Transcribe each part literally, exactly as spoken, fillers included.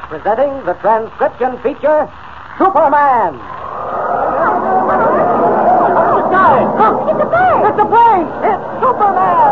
presenting the transcription feature, Superman. Look, guys, look! It's a bird! It's a plane! It's Superman!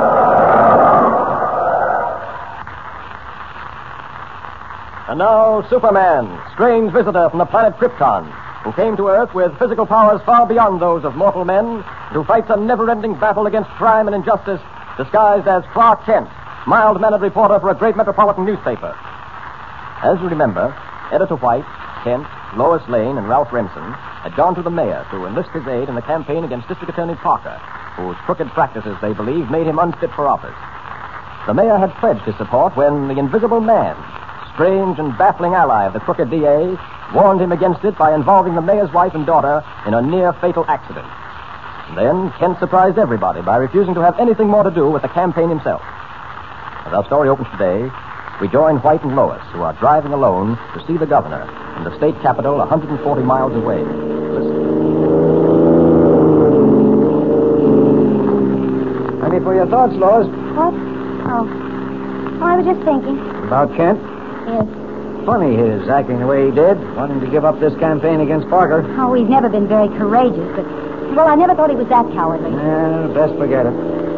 And now, Superman, strange visitor from the planet Krypton, who came to Earth with physical powers far beyond those of mortal men, who fights a never-ending battle against crime and injustice, disguised as Clark Kent, mild-mannered reporter for a great metropolitan newspaper. As you remember, Editor White, Kent, Lois Lane, and Ralph Remsen had gone to the mayor to enlist his aid in the campaign against District Attorney Parker, whose crooked practices, they believed, made him unfit for office. The mayor had pledged his support when the Invisible Man, strange and baffling ally of the crooked D A, warned him against it by involving the mayor's wife and daughter in a near-fatal accident. Then Kent surprised everybody by refusing to have anything more to do with the campaign himself. As our story opens today, we join White and Lois, who are driving alone to see the governor in the state capital one hundred forty miles away. Listen. Ready for your thoughts, Lois? What? Oh. Oh, I was just thinking. About Kent? Yes. Funny his acting the way he did, wanting to give up this campaign against Parker. Oh, he's never been very courageous, but... Well, I never thought he was that cowardly. Yeah, best forget it.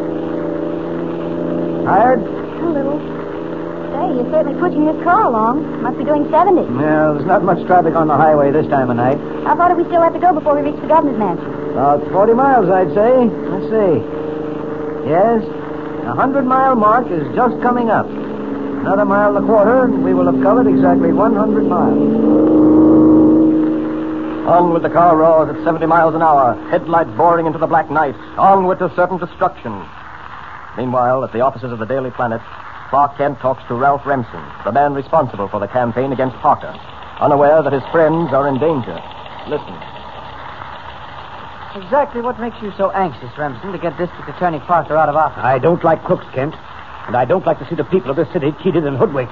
Tired? A little. Say, you're certainly pushing this car along. Must be doing seventy. Yeah, there's not much traffic on the highway this time of night. How far do we still have to go before we reach the governor's mansion? About forty miles, I'd say. Let's see. Yes, the hundred-mile mark is just coming up. Another mile and a quarter, and we will have covered exactly one hundred miles. Onward the car roars at seventy miles an hour, headlights boring into the black night, onward to certain destruction. Meanwhile, at the offices of the Daily Planet, Clark Kent talks to Ralph Remsen, the man responsible for the campaign against Parker, unaware that his friends are in danger. Listen. Exactly what makes you so anxious, Remsen, to get District Attorney Parker out of office? I don't like crooks, Kent. And I don't like to see the people of this city cheated and hoodwinked.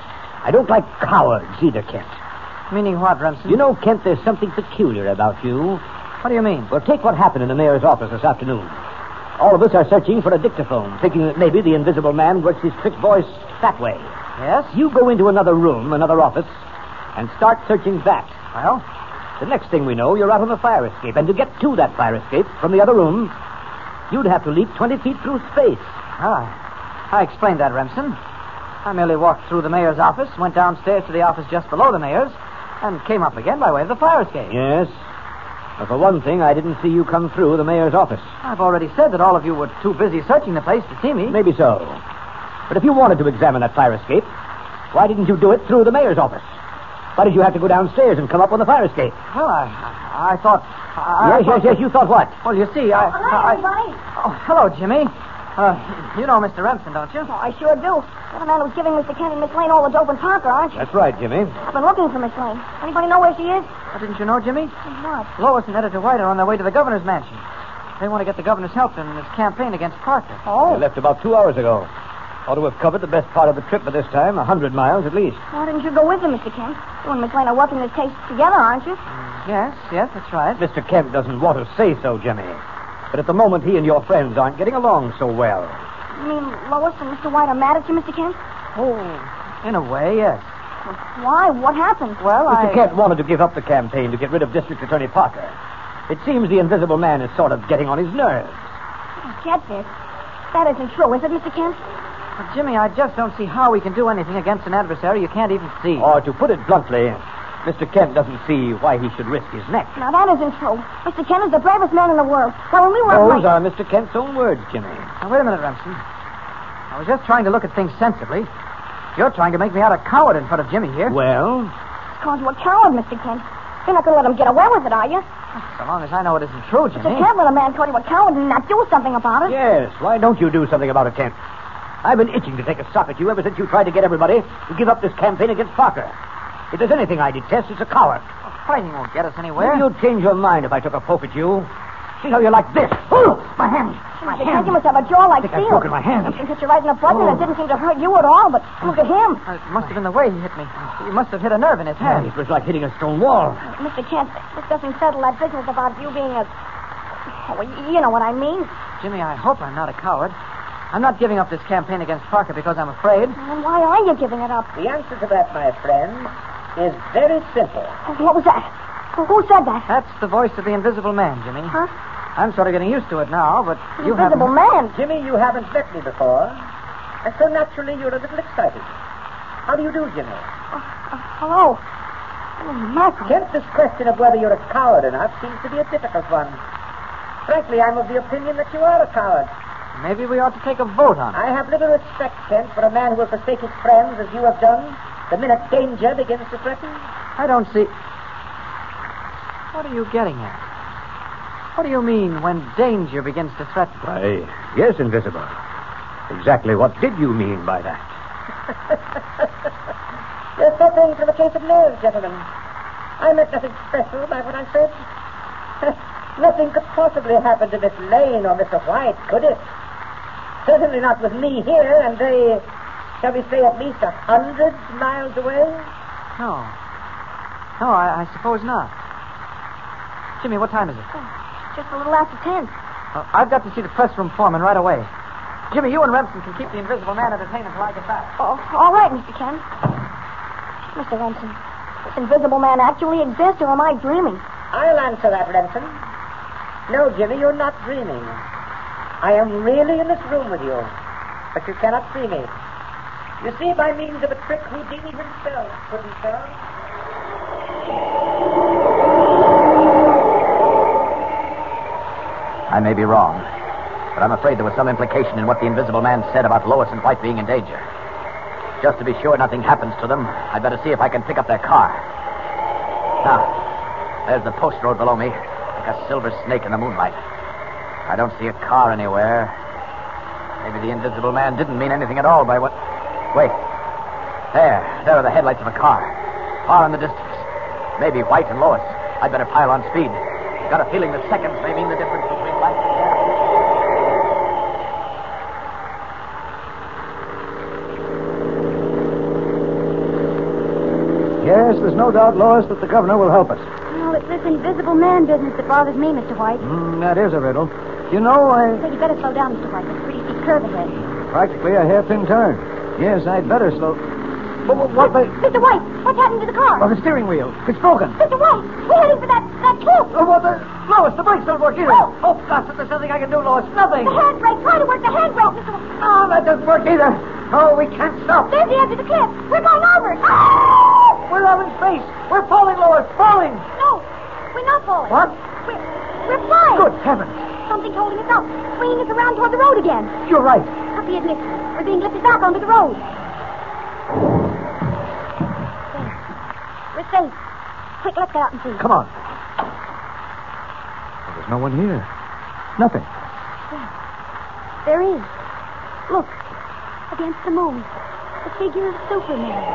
I don't like cowards either, Kent. Meaning what, Remsen? You know, Kent, there's something peculiar about you. What do you mean? Well, take what happened in the mayor's office this afternoon. All of us are searching for a dictaphone, thinking that maybe the Invisible Man works his trick voice that way. Yes? You go into another room, another office, and start searching that. Well? The next thing we know, you're out on the fire escape. And to get to that fire escape from the other room, you'd have to leap twenty feet through space. Ah, I explained that, Remsen. I merely walked through the mayor's office, went downstairs to the office just below the mayor's, and came up again by way of the fire escape. Yes. Well, for one thing, I didn't see you come through the mayor's office. I've already said that all of you were too busy searching the place to see me. Maybe so. But if you wanted to examine that fire escape, why didn't you do it through the mayor's office? Why did you have to go downstairs and come up on the fire escape? Well, I, I, I thought... I, yes, I thought yes, yes, you thought what? Well, you see, I... Oh, hello, I, everybody. Oh, hello, Jimmy. Uh, you know Mister Remsen, don't you? Oh, I sure do. You're the man who's giving Mister Kent and Miss Lane all the dope and Parker, aren't you? That's right, Jimmy. I've been looking for Miss Lane. Anybody know where she is? Oh, didn't you know, Jimmy? What? Lois and Editor White are on their way to the governor's mansion. They want to get the governor's help in his campaign against Parker. Oh. They left about two hours ago. Ought to have covered the best part of the trip by this time, a hundred miles at least. Why didn't you go with them, Mister Kent? You and Miss Lane are working this case together, aren't you? Yes, yes, that's right. Mister Kent doesn't want to say so, Jimmy. But at the moment, he and your friends aren't getting along so well. You mean Lois and Mister White are mad at you, Mister Kent? Oh, in a way, yes. Well, why? What happened? Well, Mister I... Kent wanted to give up the campaign to get rid of District Attorney Parker. It seems the Invisible Man is sort of getting on his nerves. I don't get this. That isn't true, is it, Mister Kent? Well, Jimmy, I just don't see how we can do anything against an adversary you can't even see. Or to put it bluntly, Mister Kent doesn't see why he should risk his neck. Now, that isn't true. Mister Kent is the bravest man in the world. Well, when we were... Those are Mister Kent's own words, Jimmy. Now, wait a minute, Remsen. I was just trying to look at things sensibly. You're trying to make me out a coward in front of Jimmy here. Well? It's because you're a coward, Mister Kent. You're not going to let him get away with it, are you? So long as I know it isn't true, But Jimmy. you can't let a man call you a coward and not do something about it. Yes, why don't you do something about it, Kent? I've been itching to take a sock at you ever since you tried to get everybody to give up this campaign against Parker. If there's anything I detest, it's a coward. Well, fighting won't get us anywhere. Maybe you'd change your mind if I took a poke at you. See how you like this? Oh, my hand. My hand. You must have a jaw like I think I've steel. broken my hand. You hit you right in the butt, Oh. and it didn't seem to hurt you at all, but look at him. Uh, It must have been the way he hit me. He must have hit a nerve in his Yeah, hand. it was like hitting a stone wall. Mister Kent, this doesn't settle that business about you being a... Oh, well, you know what I mean. Jimmy, I hope I'm not a coward. I'm not giving up this campaign against Parker because I'm afraid. And why are you giving it up? The answer to that, my friend, is very simple. What was that? Who who said that? That's the voice of the Invisible Man, Jimmy. Huh? I'm sort of getting used to it now, but The you Invisible haven't. Man. Jimmy, you haven't met me before, and so naturally you're a little excited. How do you do, Jimmy? Uh, uh, hello. Oh, Michael. Kent, this question of whether you're a coward or not seems to be a difficult one. Frankly, I'm of the opinion that you are a coward. Maybe we ought to take a vote on it. I have little respect, Kent, for a man who will forsake his friends as you have done the minute danger begins to threaten. I don't see. What are you getting at? What do you mean when danger begins to threaten? Why, yes, Invisible. Exactly what did you mean by that? You're suffering from a case of nerves, gentlemen. I meant nothing special by what I said. Nothing could possibly happen to Miss Lane or Mister White, could it? Certainly not with me here, and they, shall we say, at least a hundred miles away? No. No, I, I suppose not. Jimmy, what time is it? Oh, just a little after ten. Uh, I've got to see the press room foreman right away. Jimmy, you and Remsen can keep the Invisible Man entertained until I get back. Oh, all right, Mister Kent. Mister Remsen, this Invisible Man actually exists, or am I dreaming? I'll answer that, Remsen. No, Jimmy, you're not dreaming. I am really in this room with you, but you cannot see me. You see, by means of a trick Houdini himself couldn't tell. I may be wrong, but I'm afraid there was some implication in what the Invisible Man said about Lois and White being in danger. Just to be sure nothing happens to them, I'd better see if I can pick up their car. Now, there's the post road below me, like a silver snake in the moonlight. I don't see a car anywhere. Maybe the Invisible Man didn't mean anything at all by what... Wait. There. There are the headlights of a car. Far in the distance. Maybe White and Lois. I'd better pile on speed. Got a feeling that seconds may mean the difference between life and death. Yes, there's no doubt, Lois, that the governor will help us. Well, it's this Invisible Man business that bothers me, Mister White. Mm, that is a riddle. You know, I... So you better slow down, Mister White. There's a pretty steep curve ahead. Practically a hairpin turn. Yes, I'd better slow... What, what, what the... Mister White, what's happened to the car? Oh, the steering wheel. It's broken. Mister White, we're heading for that, that cliff. Oh, what the... Lois, the brakes don't work either. Oh. Oh, gosh, if there's something I can do, Lois. Nothing. The handbrake. Try to work the handbrake, Mister White. Oh, that doesn't work either. Oh, we can't stop. There's the edge of the cliff. We're going over it. Ah! We're out in space. We're falling, Lois. Falling. No, we're not falling. What? We're, we're flying. Good heavens. Something's holding us up, swinging us around toward the road again. You're right. Up the ignition. We're being lifted back onto the road. We're safe. Quick, let's get out and see. Come on. Well, there's no one here. Nothing. There is. Look, against the moon, the figure of Superman.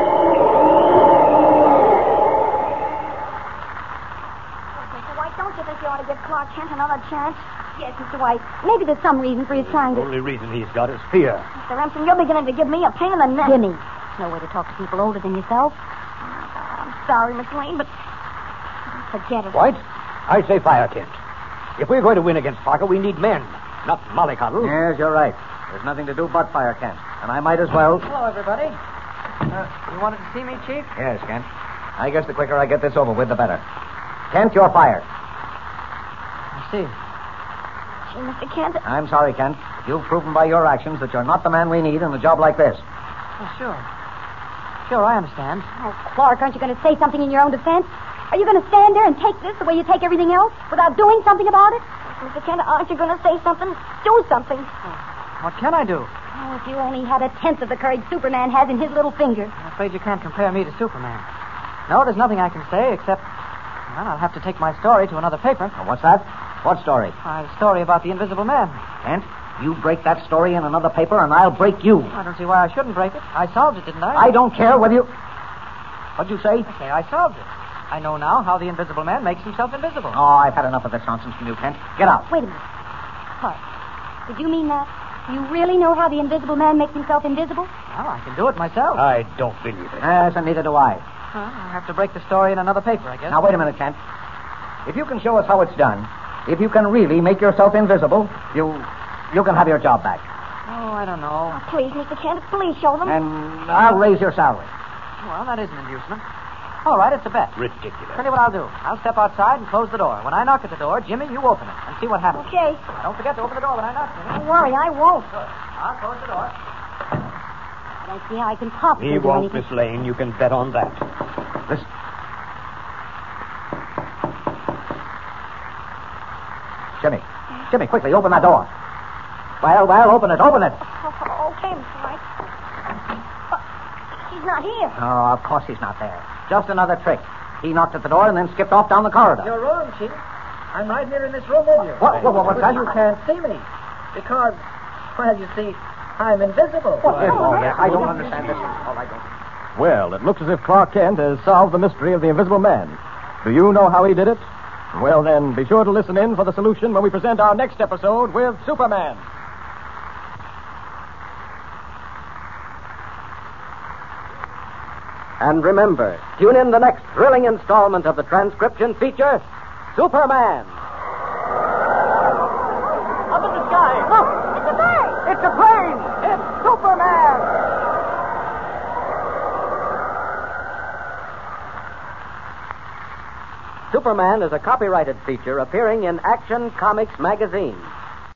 Mister White, don't you think you ought to give Clark Kent another chance? Yes, Mister White. Maybe there's some reason for his trying The to... only reason he's got is fear. Mister Remsen, you're beginning to give me a pain in the neck. Jimmy, there's no way to talk to people older than yourself. I'm sorry, Miss Lane, but forget it. White, I say fire, Kent. If we're going to win against Parker, we need men, not mollycoddle. Yes, you're right. There's nothing to do but fire, Kent. And I might as well... Hello, everybody. Uh, you wanted to see me, Chief? Yes, Kent. I guess the quicker I get this over with, the better. Kent, you're fired. I see. Gee, Mister Kent, I'm sorry, Kent. You've proven by your actions that you're not the man we need in a job like this. Oh, sure. Sure, I understand. oh, Clark, aren't you going to say something in your own defense? Are you going to stand there and take this the way you take everything else without doing something about it? Mister Kent, aren't you going to say something? Do something. What can I do? Oh, if you only had a tenth of the courage Superman has in his little finger. I'm afraid you can't compare me to Superman. No, there's nothing I can say except... Well, I'll have to take my story to another paper. Now, what's that? What story? A story about the Invisible Man. Kent, you break that story in another paper, and I'll break you. I don't see why I shouldn't break it. I solved it, didn't I? I don't care whether you... What'd you say? Okay, I solved it. I know now how the Invisible Man makes himself invisible. Oh, I've had enough of this nonsense from you, Kent. Get out. Wait a minute. Clark, did you mean that? You really know how the Invisible Man makes himself invisible? Well, I can do it myself. I don't believe it. Yes, and neither do I. Well, I'll have to break the story in another paper, I guess. Now, wait a minute, Kent. If you can show us how it's done, if you can really make yourself invisible, you you can have your job back. Oh, I don't know. Oh, please, Mister Kent, please show them. And I'll raise your salary. Well, that is an inducement. All right, it's a bet. Ridiculous. Tell you what I'll do. I'll step outside and close the door. When I knock at the door, Jimmy, you open it and see what happens. Okay. Don't forget to open the door when I knock, Jimmy. Don't worry, I won't. Good. I'll close the door. I don't see how I can possibly He do won't, anything. Miss Lane. You can bet on that. Listen. Jimmy. Jimmy, quickly, open that door. Well, well, open it, open it. Oh, okay, Mister White. But he's not here. Oh, of course he's not there. Just another trick. He knocked at the door and then skipped off down the corridor. You're wrong, Chief. I'm right here in this room with you. What, what, what, what's But that? you can't see me. Because, well, you see, I'm invisible. What? Oh, yeah, I don't understand this. Oh, I don't. Well, it looks as if Clark Kent has solved the mystery of the Invisible Man. Do you know how he did it? Well, then, be sure to listen in for the solution when we present our next episode with Superman. And remember, tune in the next thrilling installment of the transcription feature, Superman. Up in the sky. Look! It's a bird! It's a plane! It's Superman! Superman is a copyrighted feature appearing in Action Comics magazine.